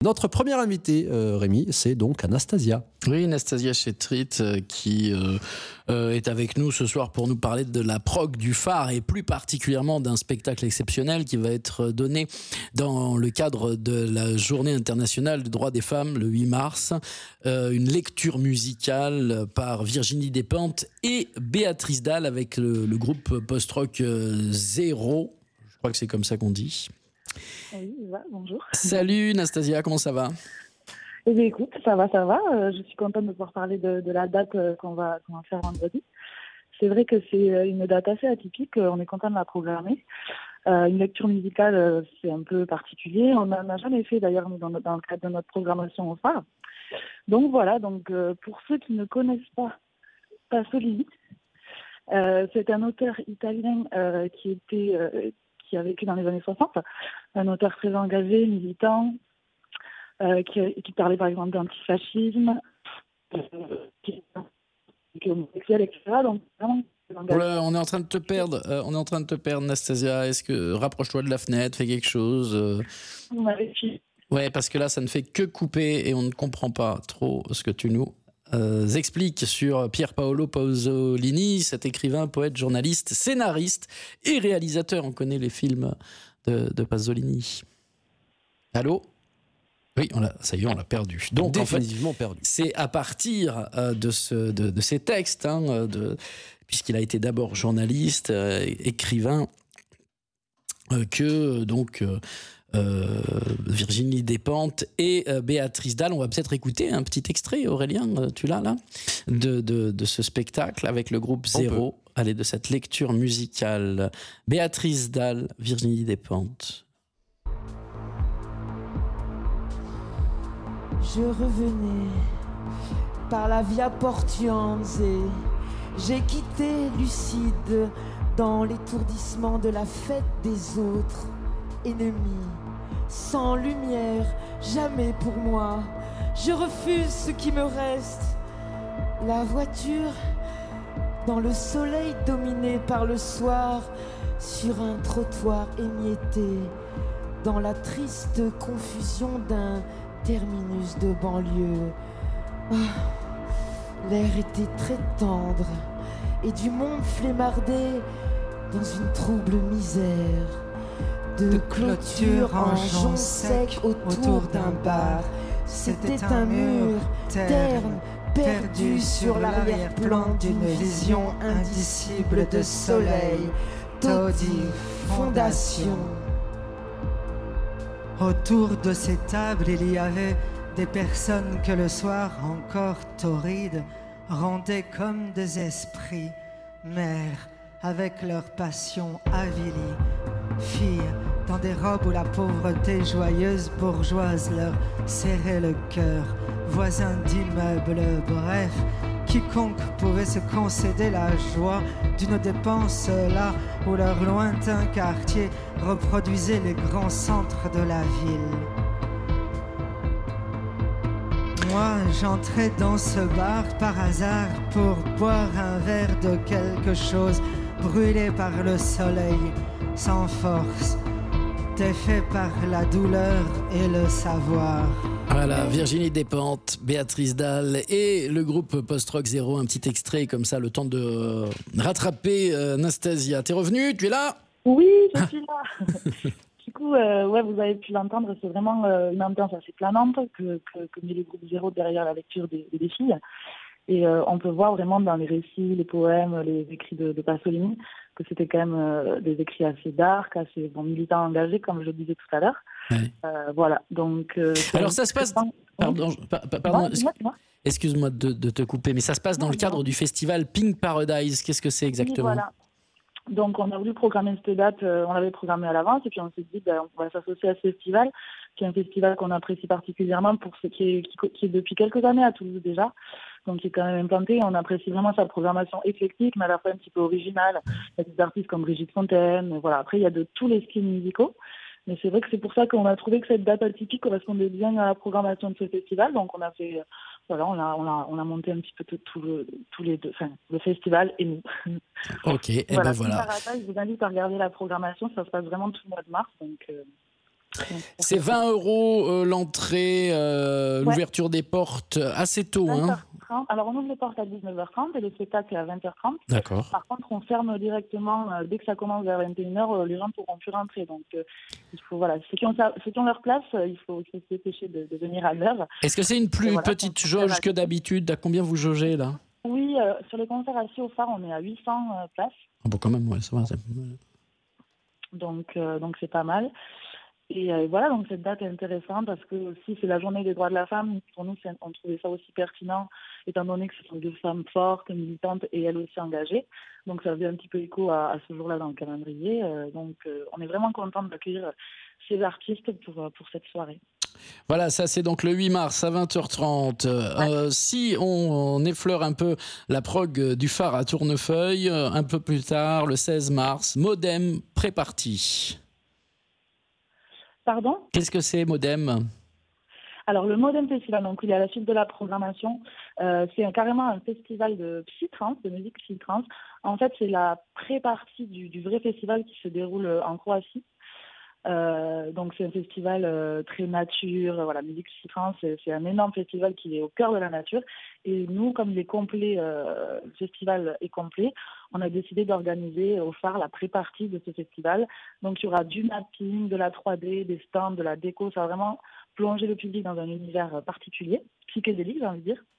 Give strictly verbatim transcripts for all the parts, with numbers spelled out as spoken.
Notre première invitée, euh, Rémi, c'est donc Anastasia. Oui, Anastasia Chetrit euh, qui euh, euh, est avec nous ce soir pour nous parler de la prog du phare et plus particulièrement d'un spectacle exceptionnel qui va être donné dans le cadre de la Journée internationale du droit des femmes le huit mars. Euh, une lecture musicale par Virginie Despentes et Béatrice Dalle avec le, le groupe post-rock euh, Zéro. Je crois que c'est comme ça qu'on dit. Oui, va, bonjour. Salut Anastasia, comment ça va ? Eh bien, écoute, ça va, ça va. Euh, je suis contente de pouvoir parler de, de la date euh, qu'on va, qu'on va faire vendredi. C'est vrai que c'est une date assez atypique. On est content de la programmer. Euh, une lecture musicale, euh, c'est un peu particulier. On n'en a jamais fait d'ailleurs dans, dans le cadre de notre programmation au phare. Donc voilà. Donc euh, pour ceux qui ne connaissent pas Pasolini, euh, c'est un auteur italien euh, qui était euh, qui a vécu dans les années soixante, un auteur très engagé, militant, euh, qui, qui parlait par exemple d'antifascisme, euh, qui est homosexuel, et cetera. Donc vraiment. Voilà, on est en train de te perdre, euh, on est en train de te perdre, Anastasia. Est-ce que rapproche-toi de la fenêtre, fais quelque chose. Euh... Vous m'avez fait. Ouais, parce que là, ça ne fait que couper et on ne comprend pas trop ce que tu nous euh, expliques sur Pier Paolo Pasolini, cet écrivain, poète, journaliste, scénariste et réalisateur. On connaît les films de, de Pasolini. Allô ? Oui, on l'a, ça y est, on l'a perdu. Donc, définitivement en fait, perdu. C'est à partir euh, de, ce, de, de ces textes, hein, de, puisqu'il a été d'abord journaliste, euh, écrivain, euh, que donc euh, euh, Virginie Despentes et euh, Béatrice Dalle, on va peut-être écouter un petit extrait, Aurélien, tu l'as là, de, de, de ce spectacle avec le groupe Zéro. Allez, de cette lecture musicale. Béatrice Dalle, Virginie Despentes. Je revenais par la Via Portiense et j'ai quitté lucide dans l'étourdissement de la fête des autres ennemis. Sans lumière, jamais pour moi. Je refuse ce qui me reste. La voiture, dans le soleil dominé par le soir, sur un trottoir émietté, dans la triste confusion d'un terminus de banlieue. Oh, l'air était très tendre et du monde flemmardé dans une trouble misère de, de clôture en jonc sec autour d'un bar. C'était un mur terne perdu sur l'arrière-plan d'une vision indicible de soleil, taudis, fondation. Autour de ces tables, il y avait des personnes que le soir, encore torrides, rendaient comme des esprits, mères, avec leur passion avilie, filles, dans des robes où la pauvreté joyeuse bourgeoise leur serrait le cœur, voisins d'immeubles, bref, quiconque pouvait se concéder la joie d'une dépense là où leur lointain quartier reproduisait les grands centres de la ville. Moi, j'entrais dans ce bar par hasard pour boire un verre de quelque chose brûlé par le soleil, sans force, défait par la douleur et le savoir. Voilà, Virginie Despentes, Béatrice Dalle et le groupe Post-Rock Zéro, un petit extrait comme ça, le temps de rattraper euh, Anastasia. T'es revenue, tu es là ? Oui, je suis là. Du coup, euh, ouais, vous avez pu l'entendre, c'est vraiment euh, une ambiance assez planante que, que, que met le groupe Zéro derrière la lecture des, des filles. Et euh, on peut voir vraiment dans les récits, les poèmes, les écrits de, de Pasolini, que c'était quand même euh, des écrits assez dark, assez bon, militants engagés, comme je le disais tout à l'heure. Ouais. Euh, voilà, donc... Euh, Alors ça se passe... Pardon, oui. pardon, moi, moi. Excuse-moi de, de te couper, mais ça se passe dans non, le cadre non. du festival Pink Paradise. Qu'est-ce que c'est exactement ? Oui, voilà. Donc on a voulu programmer cette date, euh, on l'avait programmé à l'avance, et puis on s'est dit ben, on va s'associer à ce festival, qui est un festival qu'on apprécie particulièrement pour ce qui est, qui, qui est depuis quelques années à Toulouse déjà, donc qui est quand même implanté. On apprécie vraiment sa programmation éclectique, mais à la fois un petit peu originale. Il y a des artistes comme Brigitte Fontaine, voilà. Après il y a de tous les styles musicaux. Mais c'est vrai que c'est pour ça qu'on a trouvé que cette date atypique correspondait bien à la programmation de ce festival. Donc on a fait, voilà, on a, on a, on a monté un petit peu tout, tout le, tous les deux, enfin, le festival et nous. Ok, et voilà, ben voilà. Je vous invite à regarder la programmation. Ça se passe vraiment tout le mois de mars. Donc, euh... C'est vingt euros euh, l'entrée, euh, Ouais. l'ouverture des portes assez tôt. vingt Hein. heures trente. Alors, on ouvre les portes à dix-neuf heures trente et le spectacle est à vingt heures trente. D'accord. Par contre, on ferme directement euh, dès que ça commence vers vingt et une heures. Euh, les gens ne pourront plus rentrer. Donc, euh, il faut, voilà, ceux qui ont, sa- ceux qui ont leur place, euh, il faut, il faut se dépêcher de, de venir à l'heure. Est-ce que c'est une plus Et voilà, petite on- on jauge fait que la- d'habitude? À combien vous jaugez là? Oui, euh, sur les concerts assis au phare, on est à huit cents euh, places. Ah bon, quand même, ouais, ça va. c'est- Donc, euh, donc c'est pas mal. Et euh, voilà, donc cette date est intéressante parce que aussi c'est la journée des droits de la femme. Pour nous, c'est- on trouvait ça aussi pertinent, étant donné que ce sont deux femmes fortes, militantes et elles aussi engagées. Donc ça faisait un petit peu écho à, à ce jour-là dans le calendrier. Euh, donc euh, on est vraiment content d'accueillir ces artistes pour, pour cette soirée. Voilà, ça c'est donc le huit mars à vingt heures trente. Euh, si on, on effleure un peu la prog du phare à Tournefeuille, euh, un peu plus tard, le seize mars, Modem pré-party. Pardon ? Qu'est-ce que c'est Modem? Alors le Modem Festival, donc il est à la suite de la programmation, euh, c'est un- carrément un festival de psytrance, de musique psytrance. En fait, c'est la pré-partie du, du vrai festival qui se déroule en Croatie. Euh, donc c'est un festival euh, très nature, euh, voilà, musique psytrance, c'est, c'est un énorme festival qui est au cœur de la nature. Et nous, comme il est complet, euh, le festival est complet, on a décidé d'organiser au phare la pré-partie de ce festival. Donc il y aura du mapping, de la trois D, des stands, de la déco, ça va vraiment plonger le public dans un univers particulier, psychédélique, j'ai envie de dire.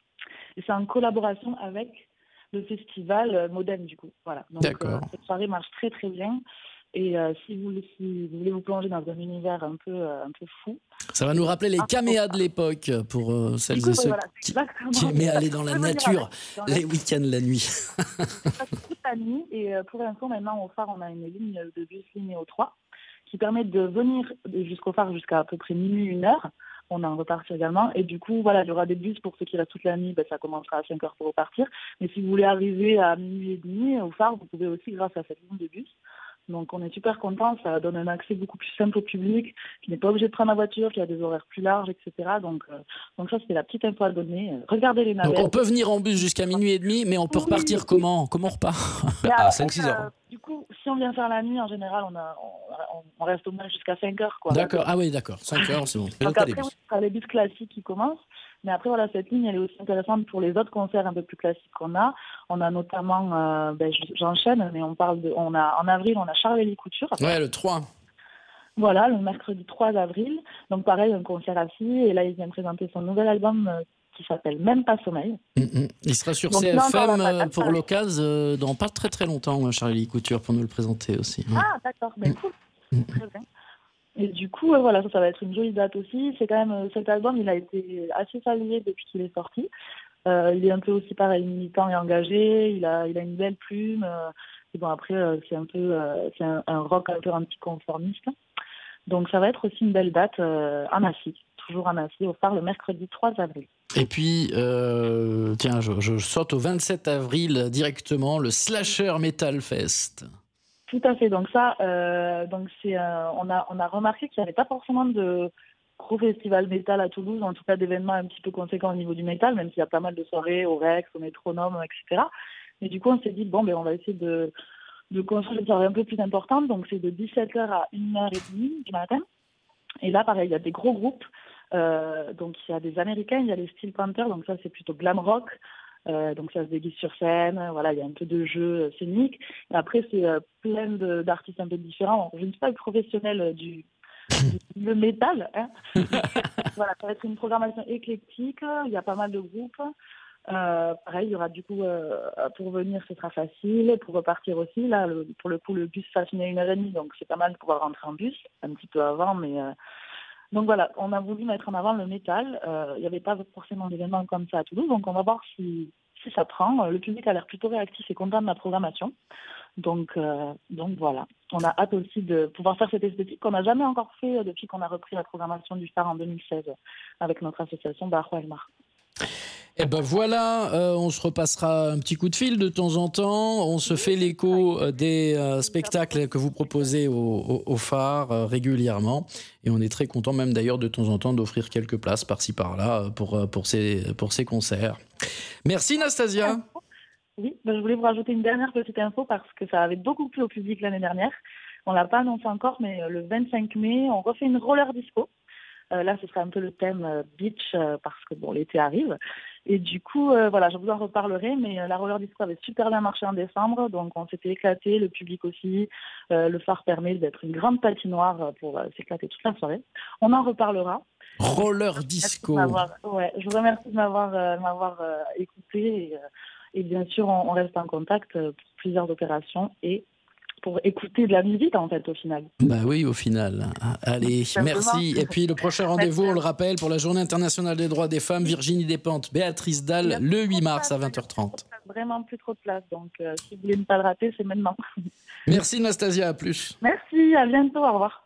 Et c'est en collaboration avec le festival Modem, du coup. Voilà. Donc, D'accord. Euh, cette soirée marche très très bien. Et euh, si, vous, si vous voulez vous plonger dans un univers un peu, euh, un peu fou. Ça va nous rappeler les caméas de l'époque pour euh, celles Du coup, et ceux voilà, qui, exactement. qui aimaient aller dans la Vous pouvez venir nature avec, dans la- les week-ends la nuit. Ça se passe toute la nuit. Et euh, pour info, maintenant, au phare, on a une ligne de bus ligne trois qui permet de venir jusqu'au phare jusqu'à à peu près minuit, une heure. On en repartir également. Et du coup, voilà, il y aura des bus pour ceux qui restent toute la nuit. Ben, ça commencera à cinq heures pour repartir. Mais si vous voulez arriver à minuit et demi au phare, vous pouvez aussi grâce à cette ligne de bus. Donc on est super contents, ça donne un accès beaucoup plus simple au public, qui n'est pas obligé de prendre la voiture, qui a des horaires plus larges, et cetera. Donc, euh, donc ça, c'était la petite info à donner. Euh, Regardez les navettes. Donc on peut venir en bus jusqu'à minuit et demi, mais on peut Oui, repartir oui. comment? Comment on repart? Mais à après, cinq six heures. euh, du coup, si on vient faire la nuit, en général, on, a, on, on reste au moins jusqu'à cinq heures. Quoi. D'accord, ah oui, d'accord, cinq heures, c'est bon. Et donc, Donc t'as les après, bus. oui, ce sera les bus classiques qui commencent. Mais après, voilà, cette ligne, elle est aussi intéressante pour les autres concerts un peu plus classiques qu'on a. On a notamment, euh, ben, j'enchaîne, mais on parle de, on a, en avril, on a Charles-Élie Couture. Ouais, le trois. Voilà, le mercredi trois avril. Donc pareil, un concert assis. Et là, il vient présenter son nouvel album euh, qui s'appelle Même pas sommeil. Mm, mm. Il sera sur Donc, là, encore, C F M la euh, patate, pour pareil. l'occasion euh, dans pas très très longtemps, Charlie Couture, pour nous le présenter aussi. Ouais. Ah, d'accord, ben Mm. cool. Mm. Très bien. Et du coup, euh, voilà, ça, ça va être une jolie date aussi. C'est quand même, euh, cet album, il a été assez salué depuis qu'il est sorti. Euh, il est un peu aussi pareil, militant et engagé. Il a, il a une belle plume. euh, et bon, après, euh, c'est un peu, euh, c'est un, un rock un peu anticonformiste. Donc, ça va être aussi une belle date euh, à Massy, toujours à Massy, au phare, le mercredi trois avril. Et puis, euh, tiens, je, je saute au vingt-sept avril directement, le Slasher Metal Fest. Tout à fait. Donc ça, euh, donc c'est, euh, on a, on a remarqué qu'il n'y avait pas forcément de gros festival métal à Toulouse, en tout cas d'événements un petit peu conséquents au niveau du métal, même s'il y a pas mal de soirées au Rex, au Métronome, et cetera. Mais du coup, on s'est dit bon, ben on va essayer de de construire des soirées un peu plus importantes. Donc c'est de dix-sept heures à une heure trente du matin. Et là, pareil, il y a des gros groupes. Euh, donc il y a des Américains, il y a les Steel Panthers, donc ça c'est plutôt glam rock. Euh, donc ça se déguise sur scène, voilà, il y a un peu de jeu euh, scénique. Et après, c'est euh, plein de, d'artistes un peu différents. Je ne suis pas le professionnel euh, du, du le métal. Hein. Voilà, ça va être une programmation éclectique. Il y a pas mal de groupes. Euh, pareil, il y aura du coup, euh, pour venir, ce sera facile. Pour repartir aussi, là, le, pour le coup, le bus va finir à une heure et demie, donc c'est pas mal de pouvoir rentrer en bus, un petit peu avant, mais... Euh, Donc voilà, on a voulu mettre en avant le métal. Euh, il n'y avait pas forcément d'événements comme ça à Toulouse, donc on va voir si, si ça prend. Le public a l'air plutôt réactif et content de la programmation. Donc, euh, donc voilà, on a hâte aussi de pouvoir faire cette esthétique qu'on n'a jamais encore fait depuis qu'on a repris la programmation du phare en deux mille seize avec notre association Barro Elmar. Et ben voilà, euh, on se repassera un petit coup de fil de temps en temps. On se fait l'écho euh, des euh, spectacles que vous proposez au, au, au phare euh, régulièrement. Et on est très content même d'ailleurs de temps en temps d'offrir quelques places par-ci par-là pour, pour, ces, pour ces concerts. Merci Nastasia. Oui, ben je voulais vous rajouter une dernière petite info parce que ça avait beaucoup plu au public l'année dernière. On l'a pas annoncé encore, mais euh, le vingt-cinq mai, on refait une roller disco. Euh, là, ce sera un peu le thème euh, beach euh, parce que bon, l'été arrive. Et du coup, euh, voilà, je vous en reparlerai, mais euh, la roller disco avait super bien marché en décembre, donc on s'était éclaté, le public aussi. Euh, le phare permet d'être une grande patinoire pour euh, s'éclater toute la soirée. On en reparlera. Roller disco. Ouais, je vous remercie de m'avoir, euh, m'avoir euh, écouté et, euh, et bien sûr, on, on reste en contact euh, pour plusieurs opérations et pour écouter de la musique, en fait, au final. Bah oui, au final. Allez, merci. Et puis, le prochain rendez-vous, on le rappelle, pour la Journée internationale des droits des femmes, Virginie Despentes, Béatrice Dalle, le huit mars à vingt heures trente. Vraiment plus trop de place, donc euh, si vous voulez ne pas le rater, c'est maintenant. Merci, Nastasia, à plus. Merci, à bientôt, au revoir.